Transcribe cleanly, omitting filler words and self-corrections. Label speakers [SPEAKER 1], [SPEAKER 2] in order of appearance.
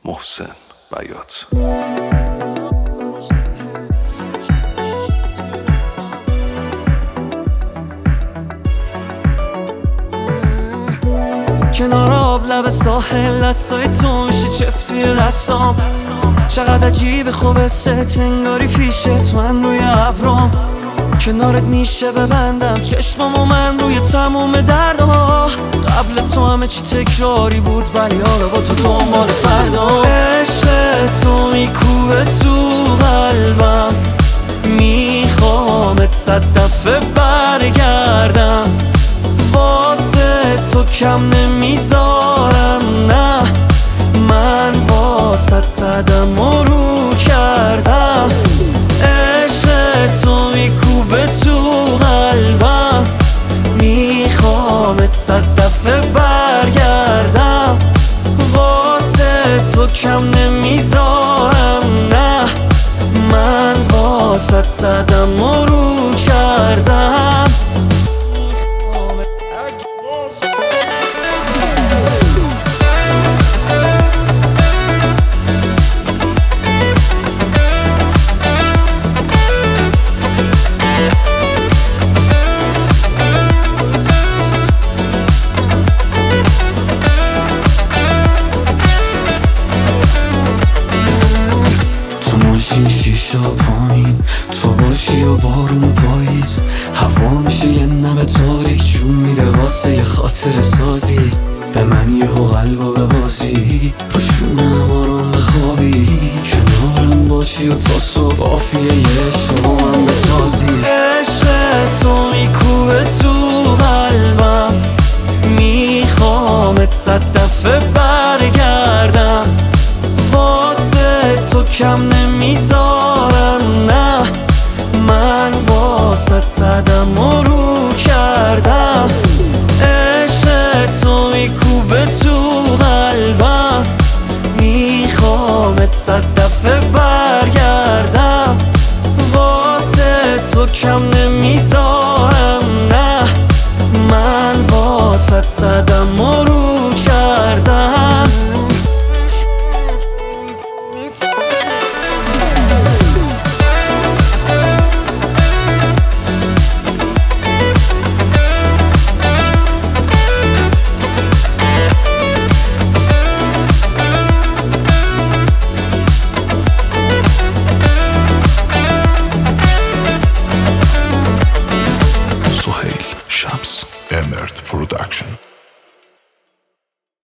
[SPEAKER 1] محسن بیات.
[SPEAKER 2] کنار آب لب ساحل دستای تو میشه چفت توی دستام. چقدر عجیب خوبه ست انگاری پیشت من روی ابرام. کنارت میشه ببندم چشمامو من روی تموم دردها. قبل تو همه چی تکراری بود ولی حالا با تو دنبال فردا. عشق تو میکوبه تو قلبم، میخوامت 100 دفعه برگردم. واسه تو کم نمیذارم، نه من واسه صدم و رو کردم. عشق تو میکوبه تو قلبم، میخوامت 100 دفعه برگردم. واسه تو کم نمیذارم، نه من واسه صدم و رو کردم. شیشا پایین تو باشی و بارون پاییز، هوا میشه یه نم تاریک جون میده واسه یه خاطر سازی. به من یهو قلبا ببازی، روشونم آرام بخوابی، کنارم باشی و تا صبح آفیه یه عشق با من بسازی. عشق تو میکوبه تو قلبم، میخوامت 100 دفعه برگردم. واسه تو کم نمیذارم،